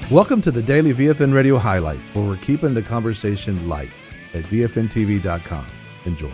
Welcome to the Daily VFN Radio Highlights, where we're keeping the conversation light at VFNTV.com. Enjoy.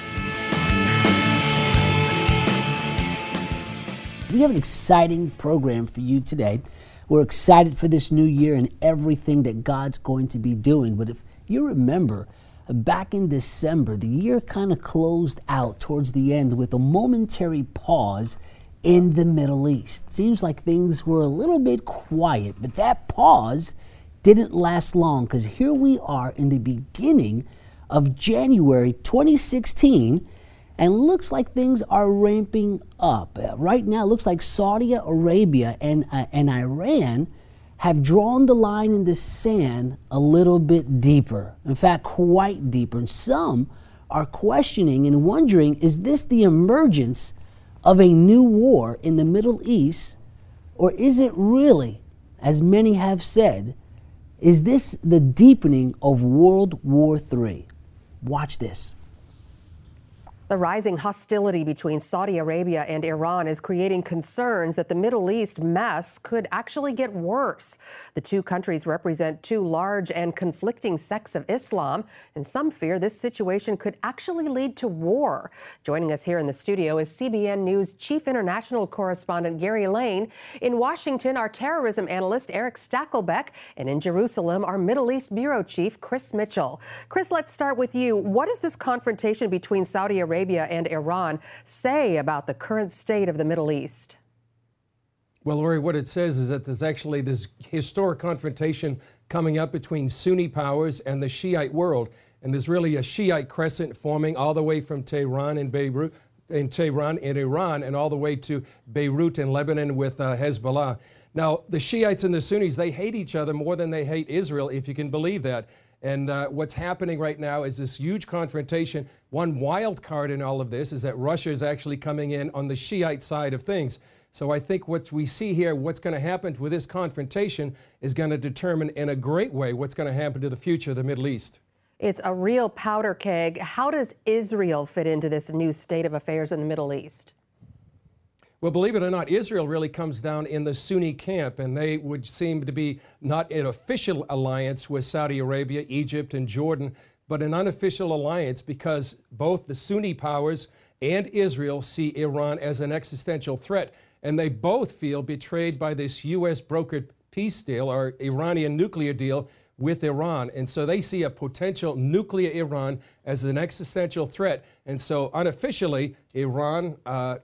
We have an exciting program for you today. We're excited for this new year and everything that God's going to be doing. But if you remember, back in December, the year kind of closed out towards the end with a momentary pause in the Middle East. Seems like things were a little bit quiet, but that pause didn't last long, because here we are in the beginning of January 2016, and looks like things are ramping up. Right now, it looks like Saudi Arabia and Iran have drawn the line in the sand a little bit deeper. In fact, quite deeper. And some are questioning and wondering, is this the emergence of a new war in the Middle East? Or is it really, as many have said, is this the deepening of World War III? Watch this. The rising hostility between Saudi Arabia and Iran is creating concerns that the Middle East mess could actually get worse. The two countries represent two large and conflicting sects of Islam, and some fear this situation could actually lead to war. Joining us here in the studio is CBN News Chief International Correspondent Gary Lane. In Washington, our terrorism analyst Eric Stakelbeck, and in Jerusalem, our Middle East Bureau Chief Chris Mitchell. Chris, let's start with you. What does this confrontation between Saudi Arabia and Iran say about the current state of the Middle East? Well, Lori, what it says is that there's actually this historic confrontation coming up between Sunni powers and the Shiite world. And there's really a Shiite crescent forming all the way from Tehran and Beirut, in Tehran in Iran, and all the way to Beirut in Lebanon with Hezbollah. Now, the Shiites and the Sunnis, they hate each other more than they hate Israel, if you can believe that. And what's happening right now is this huge confrontation. One wild card in all of this is that Russia is actually coming in on the Shiite side of things. So I think what we see here, what's going to happen with this confrontation, is going to determine in a great way what's going to happen to the future of the Middle East. It's a real powder keg. How does Israel fit into this new state of affairs in the Middle East? Well, believe it or not, Israel really comes down in the Sunni camp, and they would seem to be not an official alliance with Saudi Arabia, Egypt, and Jordan, but an unofficial alliance because both the Sunni powers and Israel see Iran as an existential threat, and they both feel betrayed by this U.S. brokered peace deal or Iranian nuclear deal with Iran. And so they see a potential nuclear Iran as an existential threat. And so unofficially, Iran,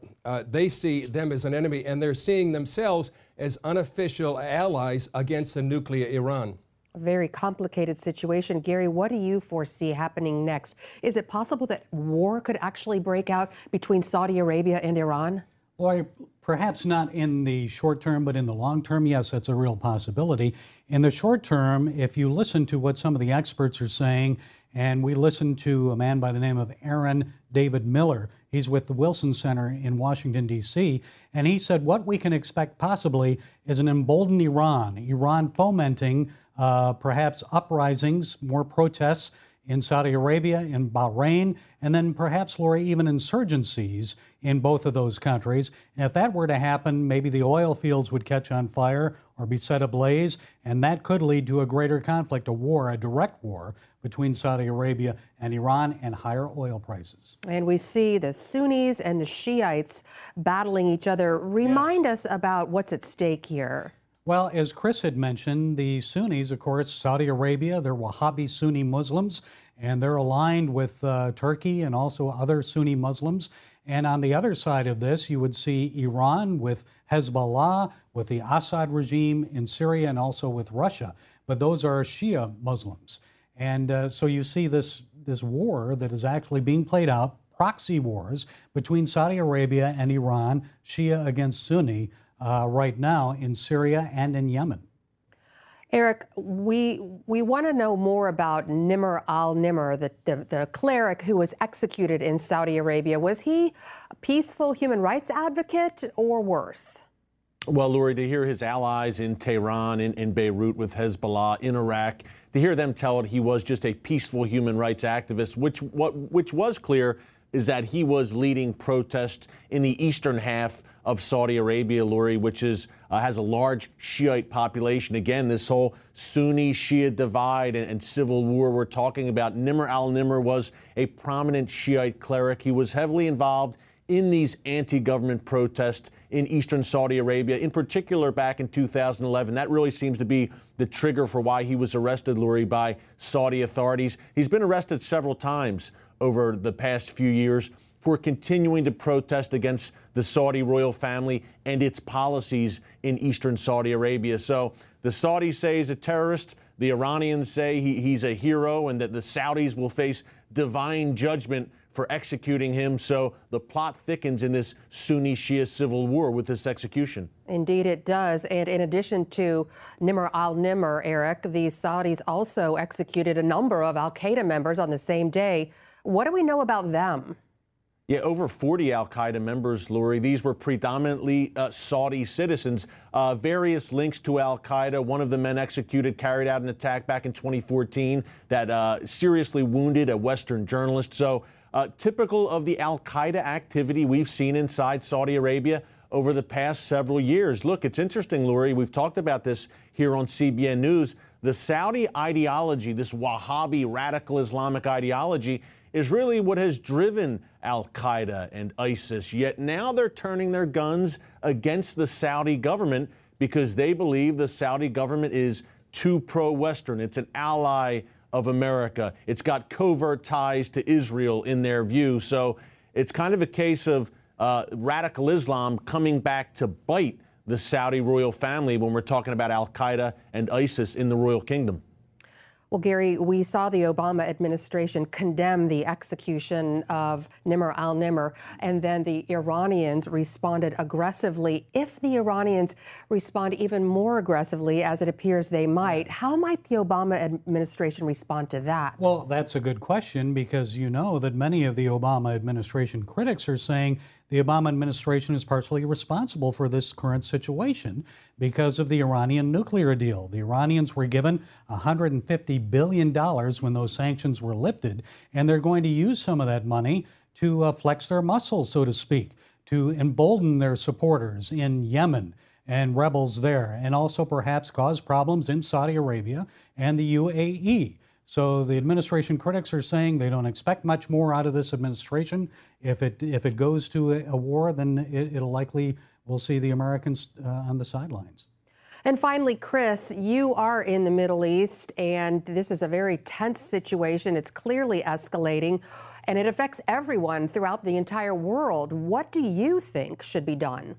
they see them as an enemy, and they're seeing themselves as unofficial allies against a nuclear Iran. A very complicated situation. Gary, what do you foresee happening next? Is it possible that war could actually break out between Saudi Arabia and Iran? Well, perhaps not in the short term, but in the long term, yes, that's a real possibility. In the short term, if you listen to what some of the experts are saying, and we listened to a man by the name of Aaron David Miller, he's with the Wilson Center in Washington, D.C., and he said what we can expect possibly is an emboldened Iran fomenting perhaps uprisings, more protests in Saudi Arabia, in Bahrain, and then perhaps, Lori, even insurgencies in both of those countries. And if that were to happen, maybe the oil fields would catch on fire or be set ablaze, and that could lead to a greater conflict, a war, a direct war between Saudi Arabia and Iran, and higher oil prices. And we see the Sunnis and the Shiites battling each other. Remind us about what's at stake here. Well, as Chris had mentioned, the Sunnis, of course, Saudi Arabia, they're Wahhabi Sunni Muslims, and they're aligned with Turkey and also other Sunni Muslims. And on the other side of this, you would see Iran with Hezbollah, with the Assad regime in Syria, and also with Russia. But those are Shia Muslims. And so you see this war that is actually being played out, proxy wars between Saudi Arabia and Iran, Shia against Sunni, right now in Syria and in Yemen. Eric, we want to know more about Nimr al-Nimr, the cleric who was executed in Saudi Arabia. Was he a peaceful human rights advocate or worse? Well, Lori, to hear his allies in Tehran, in Beirut with Hezbollah, in Iraq, to hear them tell it he was just a peaceful human rights activist, which was clear is that he was leading protests in the eastern half of Saudi Arabia, Lori, which has a large Shiite population. Again, this whole Sunni-Shia divide and civil war we're talking about. Nimr al-Nimr was a prominent Shiite cleric. He was heavily involved in these anti-government protests in eastern Saudi Arabia, in particular back in 2011. That really seems to be the trigger for why he was arrested, Lori, by Saudi authorities. He's been arrested several times over the past few years for continuing to protest against the Saudi royal family and its policies in eastern Saudi Arabia. So the Saudis say he's a terrorist. The Iranians say he's a hero, and that the Saudis will face divine judgment for executing him. So the plot thickens in this Sunni-Shia civil war with this execution. Indeed, it does. And in addition to Nimr al-Nimr, Eric, the Saudis also executed a number of al-Qaeda members on the same day. What do we know about them? Yeah, over 40 al-Qaeda members, Lori. These were predominantly Saudi citizens. Various links to al-Qaeda. One of the men executed carried out an attack back in 2014 that seriously wounded a Western journalist. So typical of the al-Qaeda activity we've seen inside Saudi Arabia over the past several years. Look, it's interesting, Lori. We've talked about this here on CBN News. The Saudi ideology, this Wahhabi radical Islamic ideology, is really what has driven al-Qaeda and ISIS. Yet now they're turning their guns against the Saudi government because they believe the Saudi government is too pro-Western. It's an ally of America. It's got covert ties to Israel in their view. So it's kind of a case of radical Islam coming back to bite the Saudi royal family when we're talking about al-Qaeda and ISIS in the royal kingdom. Well, Gary, we saw the Obama administration condemn the execution of Nimr al-Nimr, and then the Iranians responded aggressively. If the Iranians respond even more aggressively, as it appears they might, how might the Obama administration respond to that? Well, that's a good question, because you know that many of the Obama administration critics are saying the Obama administration is partially responsible for this current situation because of the Iranian nuclear deal. The Iranians were given $150 billion when those sanctions were lifted, and they're going to use some of that money to flex their muscles, so to speak, to embolden their supporters in Yemen and rebels there, and also perhaps cause problems in Saudi Arabia and the UAE. So the administration critics are saying they don't expect much more out of this administration. If it goes to a war, then it'll likely, we'll see the Americans on the sidelines. And finally, Chris, you are in the Middle East, and this is a very tense situation. It's clearly escalating, and it affects everyone throughout the entire world. What do you think should be done?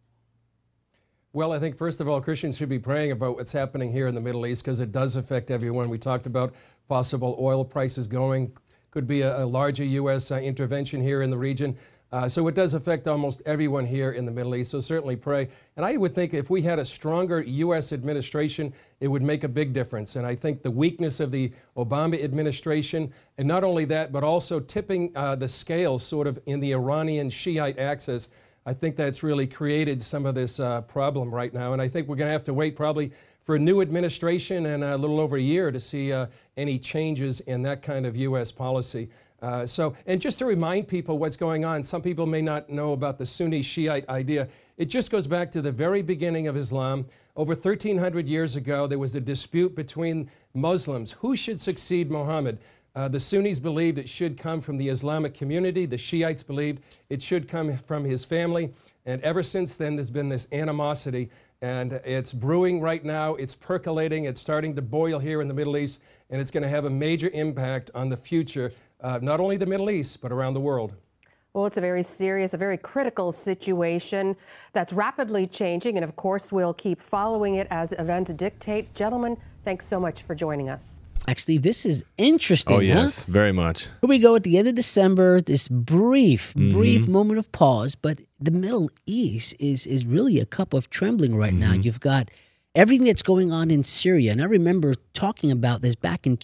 Well, I think, first of all, Christians should be praying about what's happening here in the Middle East, because it does affect everyone. We talked about possible oil prices going, could be a larger U.S. intervention here in the region. So it does affect almost everyone here in the Middle East, so certainly pray. And I would think if we had a stronger U.S. administration, it would make a big difference. And I think the weakness of the Obama administration, and not only that, but also tipping the scales sort of in the Iranian Shiite axis, I think that's really created some of this problem right now. And I think we're going to have to wait probably for a new administration and a little over a year to see any changes in that kind of U.S. policy. And just to remind people what's going on, some people may not know about the Sunni Shiite idea. It just goes back to the very beginning of Islam. Over 1,300 years ago, there was a dispute between Muslims. Who should succeed Muhammad? The Sunnis believed it should come from the Islamic community. The Shiites believed it should come from his family. And ever since then, there's been this animosity. And it's brewing right now. It's percolating. It's starting to boil here in the Middle East. And it's going to have a major impact on the future, not only the Middle East, but around the world. Well, it's a very serious, a very critical situation that's rapidly changing. And of course, we'll keep following it as events dictate. Gentlemen, thanks so much for joining us. Actually, this is interesting. Oh, yes, very much. Here we go at the end of December, this brief moment of pause. But the Middle East is really a cup of trembling right now. You've got everything that's going on in Syria. And I remember talking about this back in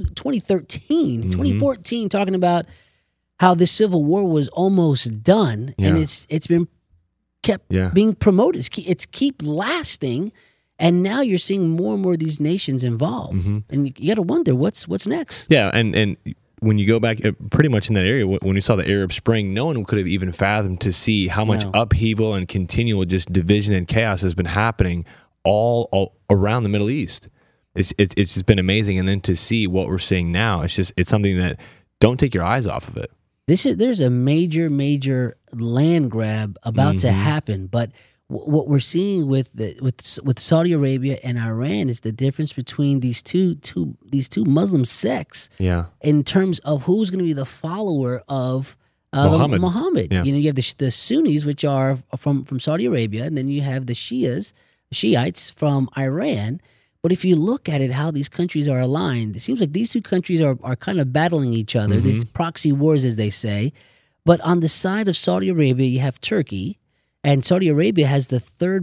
2013, 2014, talking about how the civil war was almost done. And it's been kept being promoted. It's keep lasting. And now you're seeing more and more of these nations involved. And you got to wonder what's next. Yeah, and when you go back, pretty much in that area, when we saw the Arab Spring, no one could have even fathomed to see how much upheaval and continual just division and chaos has been happening all around the Middle East. It's just been amazing, and then to see what we're seeing now, it's something that don't take your eyes off of it. There's a major land grab about to happen, but what we're seeing with Saudi Arabia and Iran is the difference between these two Muslim sects. Yeah. In terms of who's going to be the follower of Muhammad. Yeah. You have the Sunnis, which are from Saudi Arabia, and then you have the Shiites from Iran. But if you look at it, how these countries are aligned, it seems like these two countries are kind of battling each other. These proxy wars, as they say. But on the side of Saudi Arabia, you have Turkey. And Saudi Arabia has the third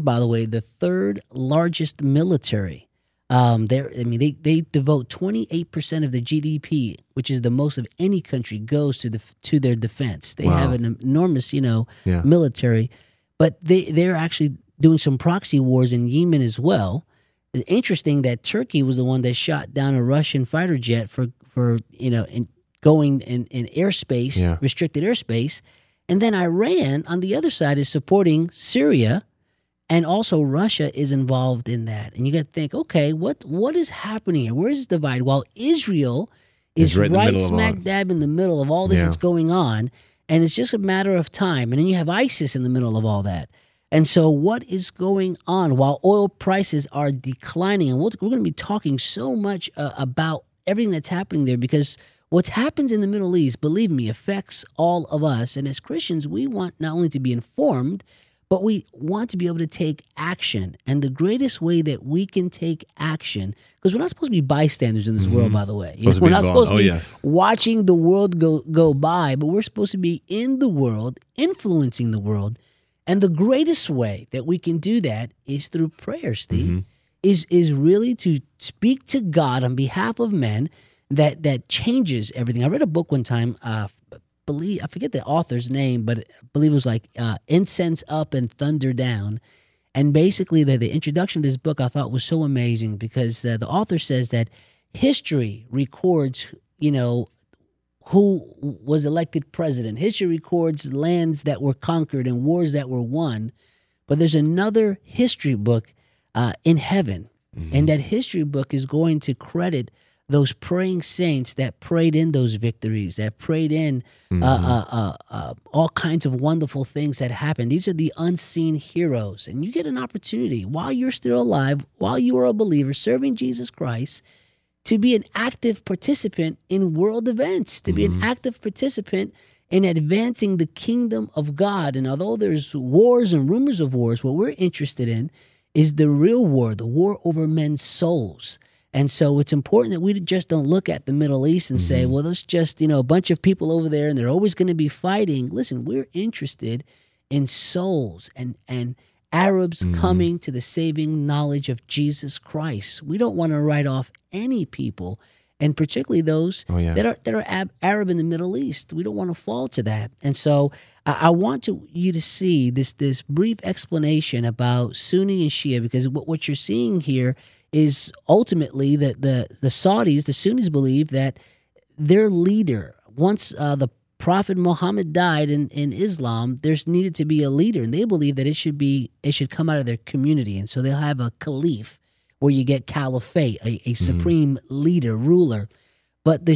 largest military. They devote 28% of the GDP, which is the most of any country, goes to their defense. They have an enormous, military, but they're actually doing some proxy wars in Yemen as well. It's interesting that Turkey was the one that shot down a Russian fighter jet for going in airspace, restricted airspace. And then Iran, on the other side, is supporting Syria, and also Russia is involved in that. And you got to think, okay, what is happening here? Where is this divide? While Israel is right smack dab in the middle of all this that's going on, and it's just a matter of time. And then you have ISIS in the middle of all that. And so what is going on while oil prices are declining? And we're going to be talking so much about everything that's happening there, because what happens in the Middle East, believe me, affects all of us. And as Christians, we want not only to be informed, but we want to be able to take action. And the greatest way that we can take action, because we're not supposed to be bystanders in this world, by the way. We're not supposed to be watching the world go by, but we're supposed to be in the world, influencing the world. And the greatest way that we can do that is through prayer, Steve, is really to speak to God on behalf of men. That changes everything. I read a book one time, I forget the author's name, but I believe it was like Incense Up and Thunder Down. And basically the introduction to this book I thought was so amazing, because the author says that history records, who was elected president. History records lands that were conquered and wars that were won. But there's another history book in heaven. And that history book is going to credit those praying saints that prayed in those victories, that prayed in all kinds of wonderful things that happened. These are the unseen heroes. And you get an opportunity while you're still alive, while you are a believer, serving Jesus Christ, to be an active participant in world events, to be an active participant in advancing the kingdom of God. And although there's wars and rumors of wars, what we're interested in is the real war, the war over men's souls. And so it's important that we just don't look at the Middle East and say, well, there's just, a bunch of people over there and they're always going to be fighting. Listen, we're interested in souls and Arabs coming to the saving knowledge of Jesus Christ. We don't want to write off any people, and particularly those that are Arab in the Middle East. We don't want to fall to that. And so I want you to see this brief explanation about Sunni and Shia, because what you're seeing here is ultimately that the Saudis, the Sunnis, believe that their leader, once the Prophet Muhammad died in Islam, there's needed to be a leader, and they believe that it should come out of their community, and so they'll have a caliph, where you get caliphate, a supreme leader, ruler. But the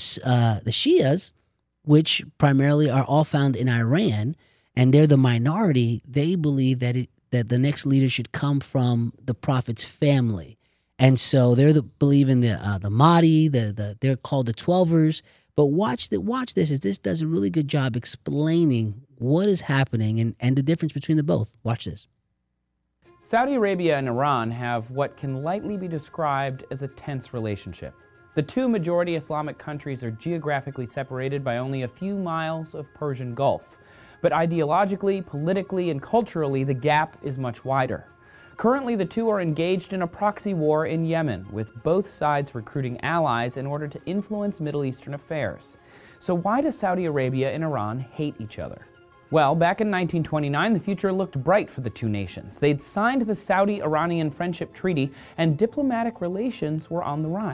Shias, which primarily are all found in Iran, and they're the minority, they believe that the next leader should come from the Prophet's family. And so they're believe in the Mahdi, they're called the Twelvers. But watch this, as this does a really good job explaining what is happening and the difference between the both. Watch this. Saudi Arabia and Iran have what can lightly be described as a tense relationship. The two majority Islamic countries are geographically separated by only a few miles of Persian Gulf. But ideologically, politically, and culturally, the gap is much wider. Currently, the two are engaged in a proxy war in Yemen, with both sides recruiting allies in order to influence Middle Eastern affairs. So why do Saudi Arabia and Iran hate each other? Well, back in 1929, the future looked bright for the two nations. They'd signed the Saudi-Iranian Friendship Treaty, and diplomatic relations were on the rise.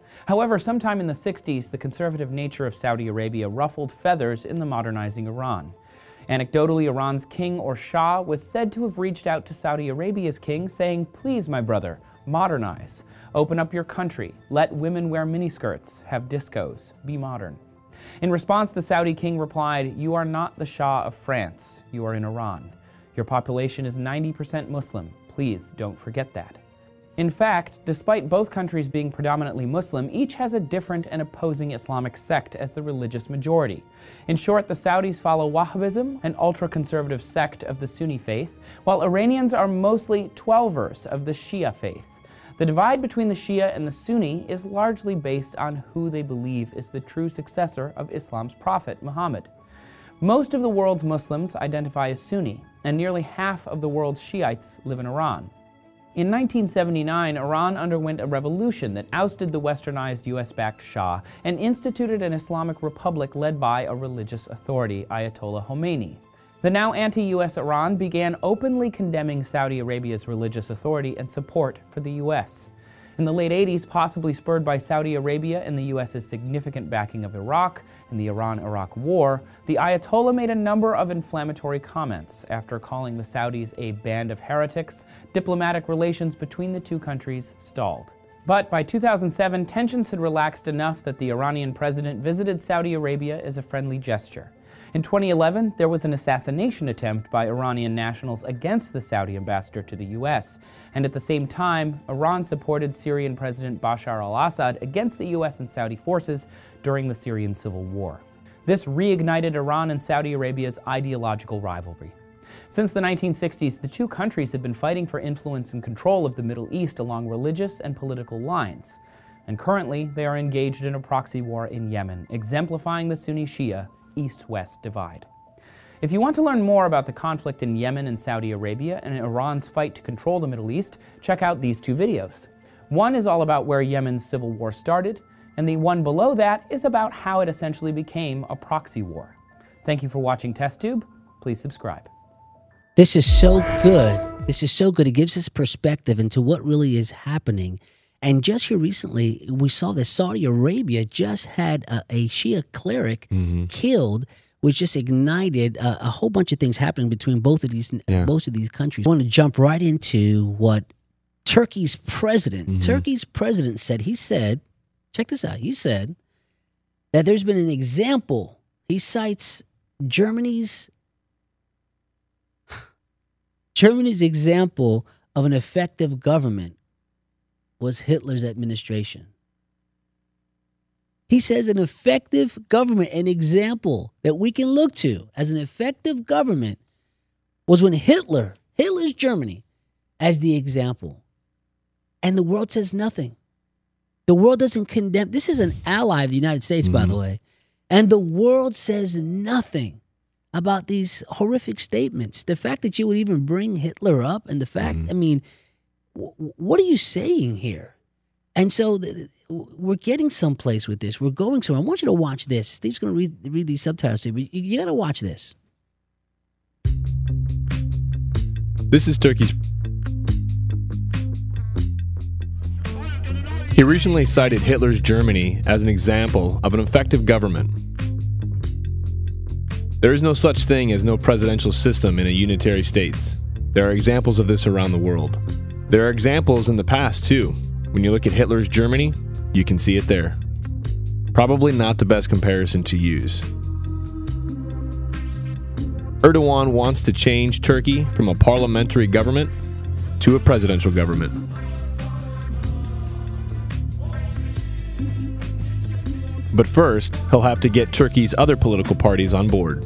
However, sometime in the 60s, the conservative nature of Saudi Arabia ruffled feathers in the modernizing Iran. Anecdotally, Iran's king or Shah was said to have reached out to Saudi Arabia's king saying, "Please, my brother, modernize. Open up your country. Let women wear miniskirts, have discos, be modern." In response, the Saudi king replied, "You are not the Shah of France. You are in Iran. Your population is 90% Muslim. Please don't forget that." In fact, despite both countries being predominantly Muslim, each has a different and opposing Islamic sect as the religious majority. In short, the Saudis follow Wahhabism, an ultra-conservative sect of the Sunni faith, while Iranians are mostly Twelvers of the Shia faith. The divide between the Shia and the Sunni is largely based on who they believe is the true successor of Islam's prophet, Muhammad. Most of the world's Muslims identify as Sunni, and nearly half of the world's Shiites live in Iran. In 1979, Iran underwent a revolution that ousted the westernized US-backed Shah and instituted an Islamic republic led by a religious authority, Ayatollah Khomeini. The now anti-US Iran began openly condemning Saudi Arabia's religious authority and support for the US. In the late 80s, possibly spurred by Saudi Arabia and the US's significant backing of Iraq in the Iran-Iraq War, the Ayatollah made a number of inflammatory comments after calling the Saudis a band of heretics. Diplomatic relations between the two countries stalled. But by 2007, tensions had relaxed enough that the Iranian president visited Saudi Arabia as a friendly gesture. In 2011, there was an assassination attempt by Iranian nationals against the Saudi ambassador to the US. And at the same time, Iran supported Syrian President Bashar al-Assad against the US and Saudi forces during the Syrian civil war. This reignited Iran and Saudi Arabia's ideological rivalry. Since the 1960s, the two countries have been fighting for influence and control of the Middle East along religious and political lines. And currently, they are engaged in a proxy war in Yemen, exemplifying the Sunni-Shia East-West divide. If you want to learn more about the conflict in Yemen and Saudi Arabia and Iran's fight to control the Middle East, check out these two videos. One is all about where Yemen's civil war started, and the one below that is about how it essentially became a proxy war. Thank you for watching TestTube. Please subscribe. This is so good. This is so good. It gives us perspective into what really is happening. And just here recently, we saw that Saudi Arabia just had a Shia cleric killed, which just ignited a whole bunch of things happening between both of these countries. I want to jump right into what Turkey's president said. He said, check this out. He said that there's been an example. He cites Germany's example of an effective government was Hitler's administration. He says an effective government, an example that we can look to as an effective government was when Hitler's Germany, as the example. And the world says nothing. The world doesn't condemn. This is an ally of the United States, by the way. And the world says nothing about these horrific statements. The fact that you would even bring Hitler up and the fact, I mean, what are you saying here? And so we're getting someplace with this. We're going somewhere. I want you to watch this. Steve's going to read these subtitles here, but you got to watch this. This is Turkey's. He recently cited Hitler's Germany as an example of an effective government. There is no such thing as no presidential system in a unitary states. There are examples of this around the world. There are examples in the past, too. When you look at Hitler's Germany, you can see it there. Probably not the best comparison to use. Erdogan wants to change Turkey from a parliamentary government to a presidential government. But first, he'll have to get Turkey's other political parties on board.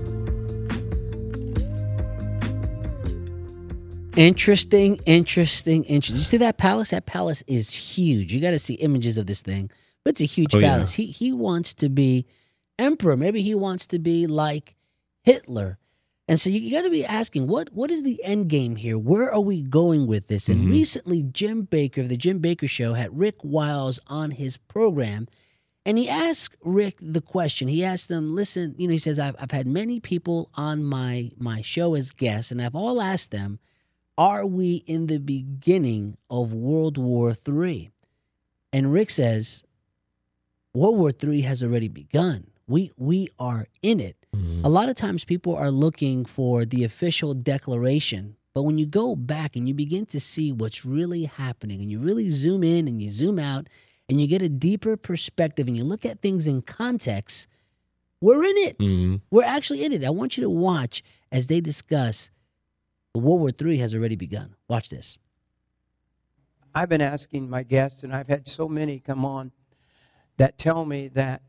Interesting. You see that palace? That palace is huge. You got to see images of this thing. But it's a huge palace. Yeah. He wants to be emperor. Maybe he wants to be like Hitler. And so you got to be asking, what is the end game here? Where are we going with this? And recently, Jim Baker of the Jim Baker Show had Rick Wiles on his program. And he asked Rick the question. He asked him, listen, he says, I've had many people on my show as guests, and I've all asked them, are we in the beginning of World War III? And Rick says, World War III has already begun. We are in it. A lot of times people are looking for the official declaration, but when you go back and you begin to see what's really happening and you really zoom in and you zoom out and you get a deeper perspective and you look at things in context, we're in it. We're actually in it. I want you to watch as they discuss World War III has already begun. Watch this. I've been asking my guests, and I've had so many come on that tell me that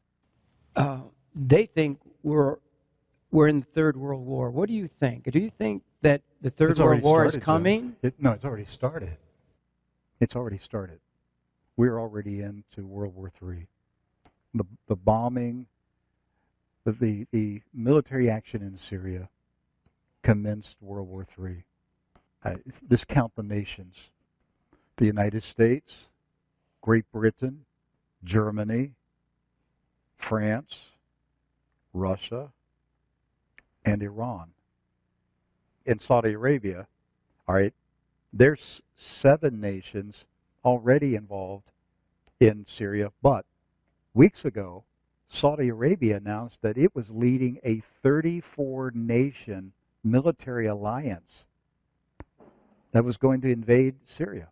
they think we're in the Third World War. What do you think? Do you think that the Third World War is coming? No, it's already started. It's already started. We're already into World War III. The bombing, the military action in Syria commenced World War III. Just count the nations. The United States, Great Britain, Germany, France, Russia, and Iran. In Saudi Arabia, all right, there's 7 nations already involved in Syria, but weeks ago, Saudi Arabia announced that it was leading a 34-nation military alliance that was going to invade Syria.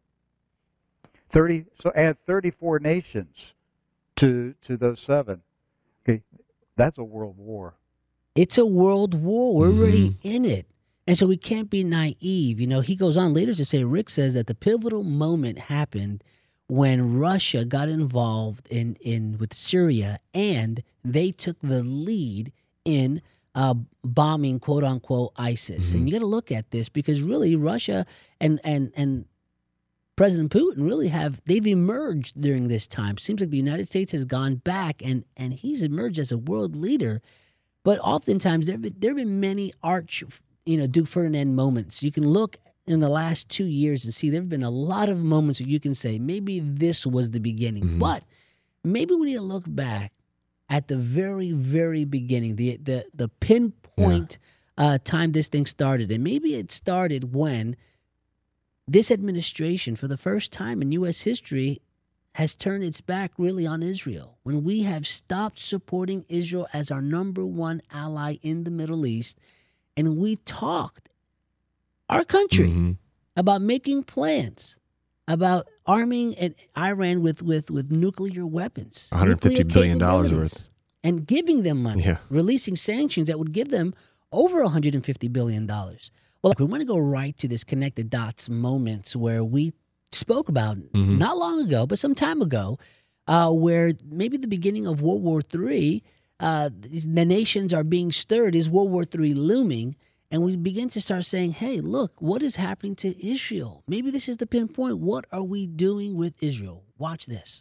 So add 34 nations to those 7. Okay, that's a world war. It's a world war. We're already in it. And so we can't be naive. You know, he goes on later to say, Rick says that the pivotal moment happened when Russia got involved with Syria, and they took the lead in bombing, quote unquote, ISIS. And you got to look at this because really Russia and President Putin really they've emerged during this time. Seems like the United States has gone back and he's emerged as a world leader. But oftentimes there have been many Duke Ferdinand moments. You can look in the last 2 years and see there have been a lot of moments where you can say maybe this was the beginning. But maybe we need to look back at the very, very beginning, the pinpoint time this thing started. And maybe it started when this administration, for the first time in U.S. history, has turned its back really on Israel. When we have stopped supporting Israel as our number one ally in the Middle East, and we talked, our country, about making plans, about arming Iran with nuclear weapons. $150 billion worth. And giving them money, releasing sanctions that would give them over $150 billion. Well, we want to go right to this connected dots moments where we spoke about not long ago, but some time ago, where maybe the beginning of World War III, the nations are being stirred. Is World War III looming? And we begin to start saying, hey, look, what is happening to Israel? Maybe this is the pinpoint. What are we doing with Israel? Watch this.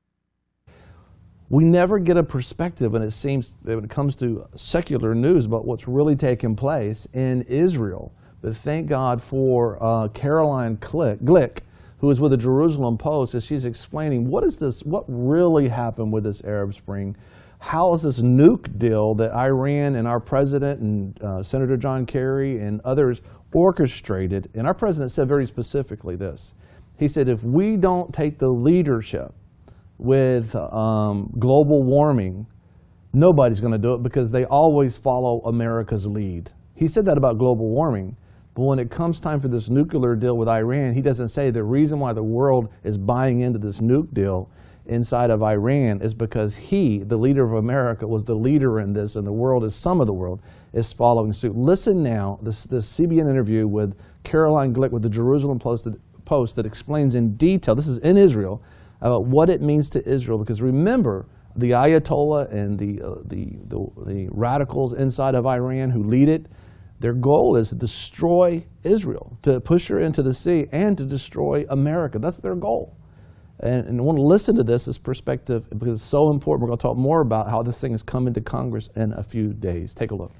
We never get a perspective, and it seems that when it comes to secular news about what's really taking place in Israel. But thank God for Caroline Glick, who is with the Jerusalem Post, as she's explaining what really happened with this Arab Spring. How is this nuke deal that Iran and our president and Senator John Kerry and others orchestrated? And our president said very specifically this. He said, if we don't take the leadership with global warming, nobody's going to do it because they always follow America's lead. He said that about global warming. But when it comes time for this nuclear deal with Iran, he doesn't say the reason why the world is buying into this nuke deal inside of Iran is because he, the leader of America, was the leader in this, and the world is, some of the world, is following suit. Listen now, this CBN interview with Caroline Glick with the Jerusalem Post that explains in detail, this is in Israel, about what it means to Israel. Because remember, the Ayatollah and the radicals inside of Iran who lead it, their goal is to destroy Israel, to push her into the sea, and to destroy America. That's their goal. And I want to listen to this perspective because it's so important. We're going to talk more about how this thing is coming to Congress in a few days. Take a look.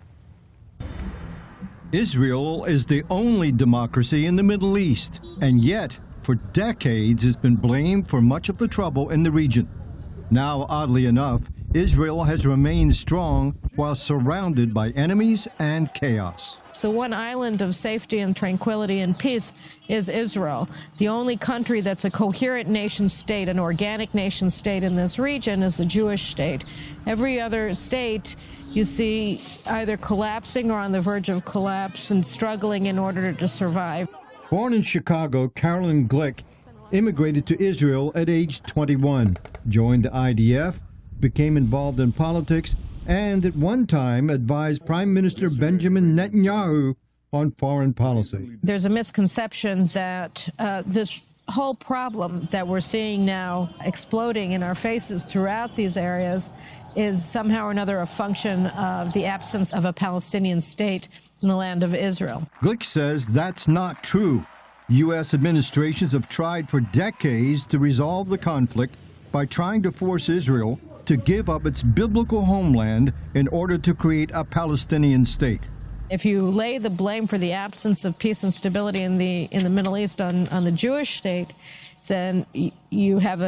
Israel is the only democracy in the Middle East, and yet, for decades, has been blamed for much of the trouble in the region. Now, oddly enough, Israel has remained strong while surrounded by enemies and chaos. So one island of safety and tranquility and peace is Israel. The only country that's a coherent nation state, an organic nation state in this region is the Jewish state. Every other state you see either collapsing or on the verge of collapse and struggling in order to survive. Born in Chicago, Carolyn Glick immigrated to Israel at age 21, joined the IDF, became involved in politics, and at one time advised Prime Minister Benjamin Netanyahu on foreign policy. There's a misconception that this whole problem that we're seeing now exploding in our faces throughout these areas is somehow or another a function of the absence of a Palestinian state in the land of Israel. Glick says that's not true. U.S. administrations have tried for decades to resolve the conflict by trying to force Israel to give up its biblical homeland in order to create a Palestinian state. If you lay the blame for the absence of peace and stability in the Middle East on the Jewish state, then you have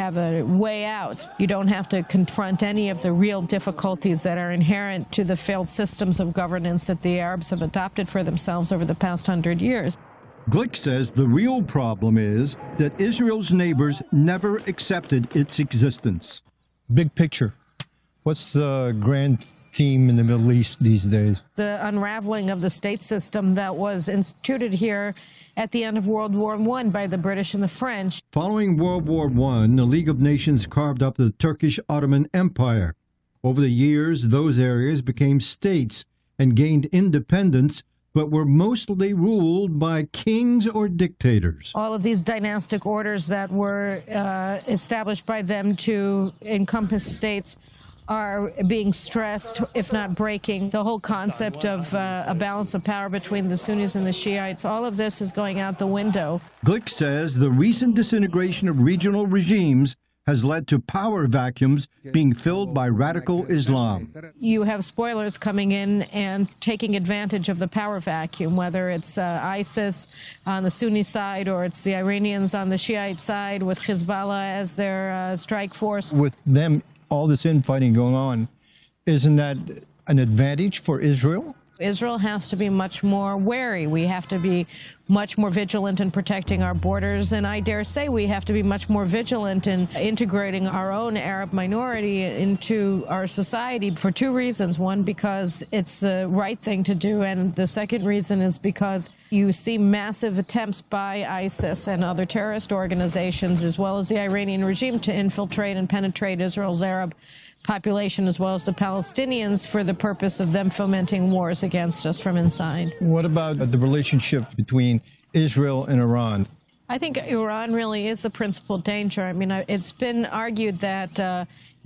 a way out. You don't have to confront any of the real difficulties that are inherent to the failed systems of governance that the Arabs have adopted for themselves over the past 100 years. Glick says the real problem is that Israel's neighbors never accepted its existence. Big picture. What's the grand theme in the Middle East these days? The unraveling of the state system that was instituted here at the end of World War I by the British and the French. Following World War I, the League of Nations carved up the Turkish Ottoman Empire. Over the years, those areas became states and gained independence, but were mostly ruled by kings or dictators. All of these dynastic orders that were established by them to encompass states are being stressed, if not breaking. The whole concept of a balance of power between the Sunnis and the Shiites, all of this is going out the window. Glick says the recent disintegration of regional regimes has led to power vacuums being filled by radical Islam. You have spoilers coming in and taking advantage of the power vacuum, whether it's ISIS on the Sunni side or it's the Iranians on the Shiite side with Hezbollah as their strike force. With them, all this infighting going on, isn't that an advantage for Israel? Israel has to be much more wary. We have to be much more vigilant in protecting our borders, and I dare say we have to be much more vigilant in integrating our own Arab minority into our society for two reasons. One, because it's the right thing to do, and the second reason is because you see massive attempts by ISIS and other terrorist organizations, as well as the Iranian regime, to infiltrate and penetrate Israel's Arab population as well as the Palestinians for the purpose of them fomenting wars against us from inside. What about the relationship between Israel and Iran? I think Iran really is the principal danger. I mean, it's been argued that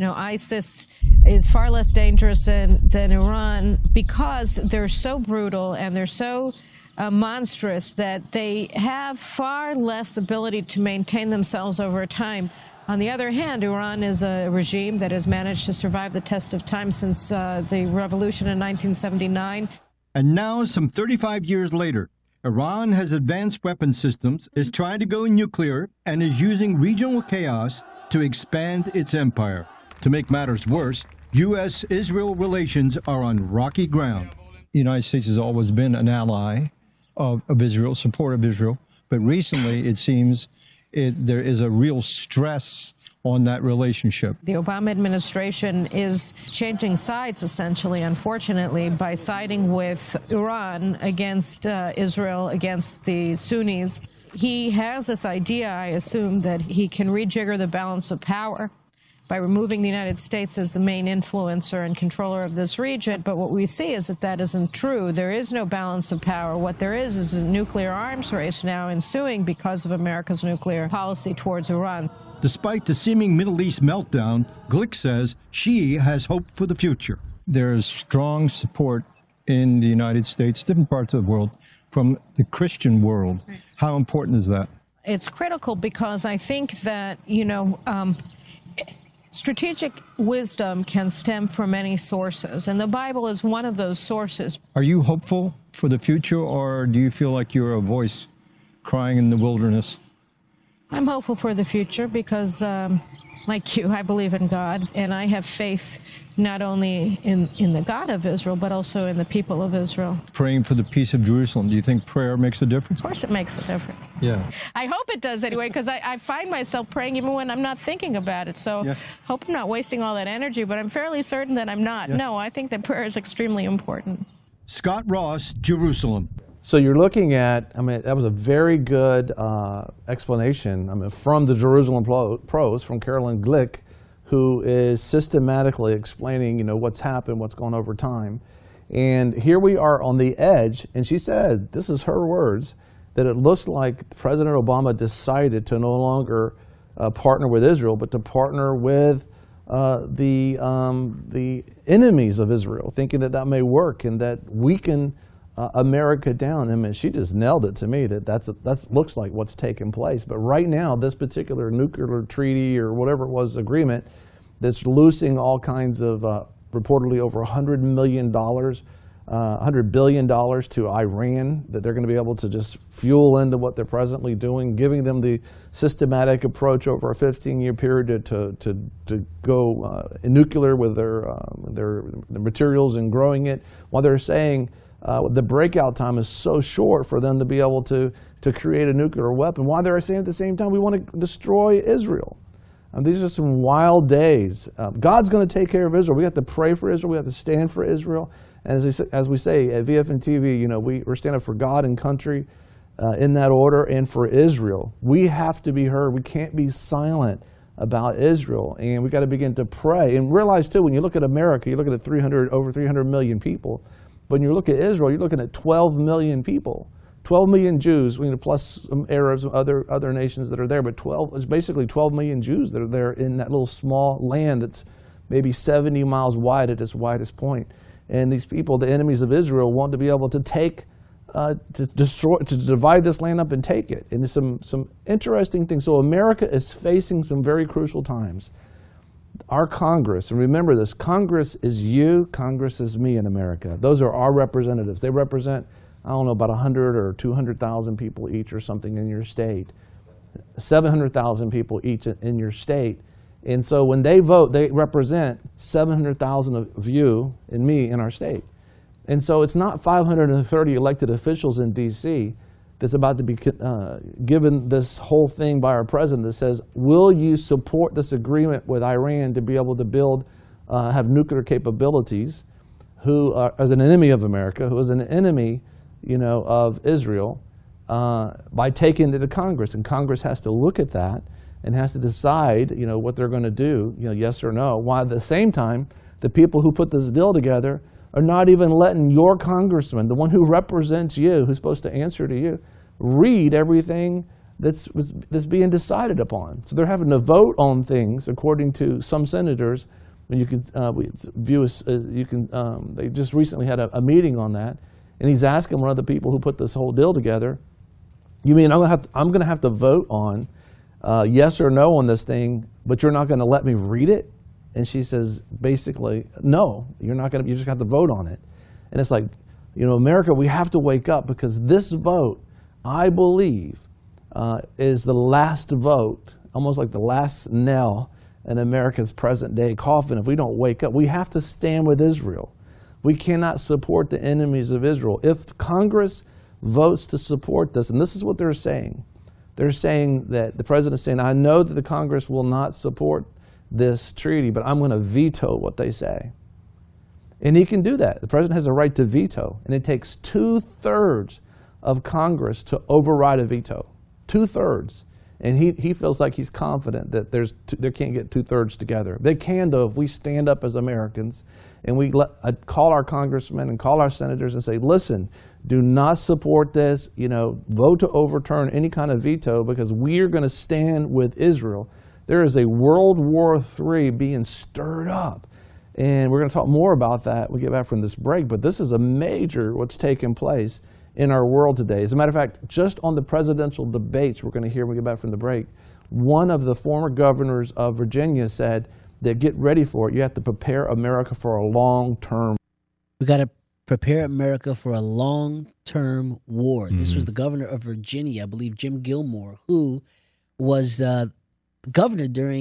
ISIS is far less dangerous than Iran because they're so brutal and they're so monstrous that they have far less ability to maintain themselves over time. On the other hand, Iran is a regime that has managed to survive the test of time since the revolution in 1979. And now, some 35 years later, Iran has advanced weapon systems, is trying to go nuclear, and is using regional chaos to expand its empire. To make matters worse, U.S.-Israel relations are on rocky ground. The United States has always been an ally of Israel, support of Israel, but recently it seems there is a real stress on that relationship. The Obama administration is changing sides, essentially, unfortunately, by siding with Iran against Israel, against the Sunnis. He has this idea, I assume, that he can rejigger the balance of power by removing the United States as the main influencer and controller of this region. But what we see is that that isn't true. There is no balance of power. What there is a nuclear arms race now ensuing because of America's nuclear policy towards Iran. Despite the seeming Middle East meltdown, Glick says she has hope for the future. There is strong support in the United States, different parts of the world, from the Christian world. Right. How important is that? It's critical because I think that, strategic wisdom can stem from many sources, and the Bible is one of those sources. Are you hopeful for the future, or do you feel like you're a voice crying in the wilderness? I'm hopeful for the future because like you, I believe in God, and I have faith not only in the God of Israel, but also in the people of Israel. Praying for the peace of Jerusalem, do you think prayer makes a difference? Of course it makes a difference. Yeah. I hope it does anyway, because I find myself praying even when I'm not thinking about it. So hope I'm not wasting all that energy, but I'm fairly certain that I'm not. Yeah. No, I think that prayer is extremely important. Scott Ross, Jerusalem. So you're looking at, I mean, that was a very good explanation, I mean, from the Jerusalem Pros, from Caroline Glick, who is systematically explaining, you know, what's happened, what's gone over time. And here we are on the edge, and she said, this is her words, that it looks like President Obama decided to no longer partner with Israel, but to partner with the enemies of Israel, thinking that that may work and that weaken America down. I mean, she just nailed it to me that looks like what's taking place. But right now, this particular nuclear treaty or whatever it was agreement that's loosing all kinds of reportedly over $100 million, $100 billion to Iran that they're going to be able to just fuel into what they're presently doing, giving them the systematic approach over a 15-year period to go nuclear with their materials and growing it, while they're saying the breakout time is so short for them to be able to create a nuclear weapon. While they're saying at the same time, we want to destroy Israel. These are some wild days. God's going to take care of Israel. We have to pray for Israel. We have to stand for Israel. And as we say at VFN TV, you know, we're standing up for God and country in that order, and for Israel. We have to be heard. We can't be silent about Israel, and we got to begin to pray and realize too. When you look at America, you're looking at over 300 million people. When you look at Israel, you're looking at 12 million people, 12 million Jews, plus some Arabs and other nations that are there. But it's basically 12 million Jews that are there in that little small land that's maybe 70 miles wide at its widest point. And these people, the enemies of Israel, want to be able to to divide this land up and take it. And some interesting things. So America is facing some very crucial times. Our Congress, and remember this, Congress is you, Congress is me in America. Those are our representatives. They represent, I don't know, about 100 or 200,000 people each or something in your state. 700,000 people each in your state. And so when they vote, they represent 700,000 of you and me in our state. And so it's not 530 elected officials in D.C. that's about to be given this whole thing by our president that says, will you support this agreement with Iran to be able to have nuclear capabilities, who is an enemy of America, who is an enemy, you know, of Israel, by taking it to Congress. And Congress has to look at that and has to decide, you know, what they're going to do, you know, yes or no. While at the same time, the people who put this deal together are not even letting your congressman, the one who represents you, who's supposed to answer to you, read everything that's being decided upon. So they're having to vote on things according to some senators. When you can they just recently had a meeting on that, and he's asking one of the people who put this whole deal together, you mean I'm going to have to vote on yes or no on this thing, but you're not going to let me read it? And she says, basically, no, you're not going to. You just have to vote on it. And it's like, you know, America, we have to wake up, because this vote, I believe, is the last vote, almost like the last nail in America's present day coffin. If we don't wake up, we have to stand with Israel. We cannot support the enemies of Israel. If Congress votes to support this, and this is what they're saying. They're saying that the president is saying, I know that the Congress will not support this treaty, but I'm going to veto what they say. And he can do that. The president has a right to veto, and it takes 2/3 of Congress to override a veto. 2/3. And he feels like he's confident that they can't get 2/3 together. They can, though, if we stand up as Americans and we call our congressmen and call our senators and say, listen, do not support this, you know, vote to overturn any kind of veto, because we're going to stand with Israel. There is a World War III being stirred up. And we're going to talk more about that when we get back from this break. But this is a major what's taking place in our world today. As a matter of fact, just on the presidential debates we're going to hear when we get back from the break, one of the former governors of Virginia said that get ready for it. You have to prepare America for a long-term. We got to prepare America for a long-term war. This was the governor of Virginia, I believe Jim Gilmore, who was governor during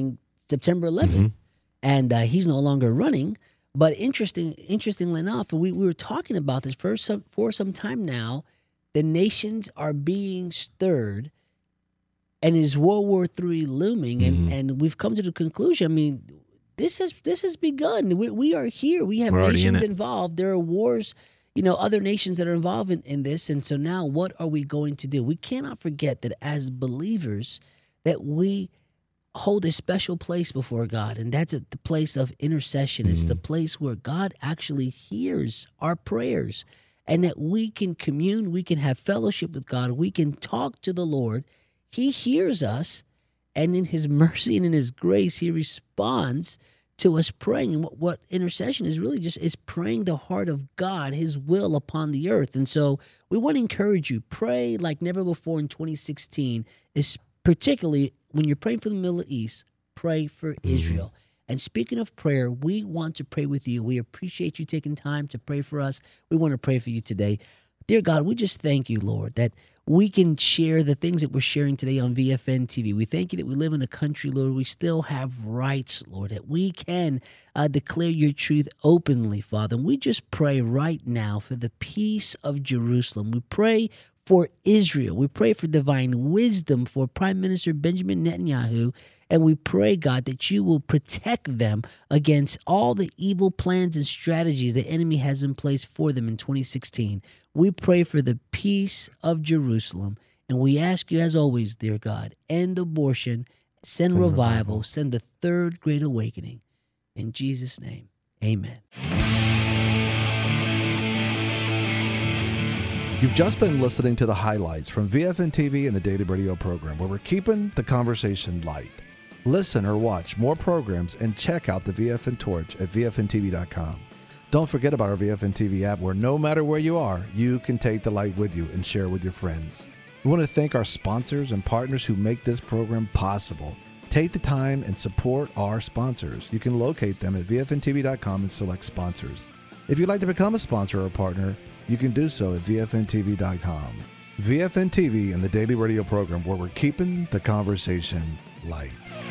September 11th, and he's no longer running. But interestingly enough, we were talking about this for some time now. The nations are being stirred, and is World War III looming? And we've come to the conclusion. I mean, this has begun. We are here. We have nations involved. There are wars, other nations that are involved in this. And so now, what are we going to do? We cannot forget that as believers, that we hold a special place before God, and that's the place of intercession. It's the place where God actually hears our prayers, and that we can commune, we can have fellowship with God, we can talk to the Lord. He hears us, and in His mercy and in His grace, He responds to us praying. And what intercession is really just is praying the heart of God, His will upon the earth. And so we want to encourage you, pray like never before in 2016, is particularly when you're praying for the Middle East, pray for Israel. And speaking of prayer, we want to pray with you. We appreciate you taking time to pray for us. We want to pray for you today. Dear God, we just thank you, Lord, that we can share the things that we're sharing today on VFN TV. We thank you that we live in a country, Lord, we still have rights, Lord, that we can declare your truth openly, Father. And we just pray right now for the peace of Jerusalem. We pray for Israel. We pray for divine wisdom for Prime Minister Benjamin Netanyahu. And we pray, God, that you will protect them against all the evil plans and strategies the enemy has in place for them in 2016. We pray for the peace of Jerusalem. And we ask you, as always, dear God, end abortion, send revival, send the third great awakening. In Jesus' name, amen. You've just been listening to the highlights from VFN TV and the Daily Radio program, where we're keeping the conversation light. Listen or watch more programs and check out the VFN Torch at VFNTV.com. Don't forget about our VFN TV app, where no matter where you are, you can take the light with you and share with your friends. We want to thank our sponsors and partners who make this program possible. Take the time and support our sponsors. You can locate them at VFNTV.com and select sponsors. If you'd like to become a sponsor or a partner, you can do so at VFNTV.com. VFN TV and the Daily Radio program, where we're keeping the conversation light.